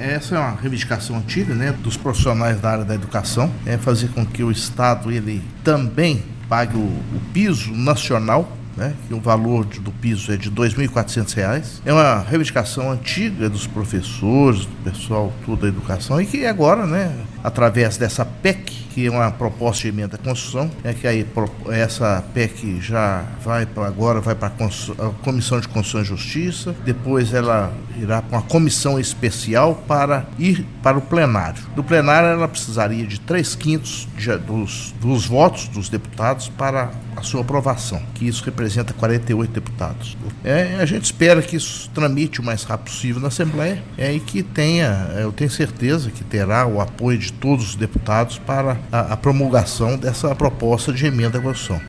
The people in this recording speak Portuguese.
essa é uma reivindicação antiga, né, dos profissionais da área da educação, fazer com que o Estado ele também pague o piso nacional, né, que o valor do piso é de R$ 2.400. É uma reivindicação antiga dos professores, do pessoal tudo da educação, e que agora, né, através dessa PEC, que é uma proposta de emenda à Constituição, que aí essa PEC já vai para a Comissão de Constituição e Justiça, depois ela irá para uma comissão especial para ir para o plenário. Do plenário ela precisaria de 3/5 dos votos dos deputados para a sua aprovação, que isso representa 48 deputados. A gente espera que isso tramite o mais rápido possível na Assembleia, e que eu tenho certeza que terá o apoio de todos os deputados para a promulgação dessa proposta de emenda à Constituição.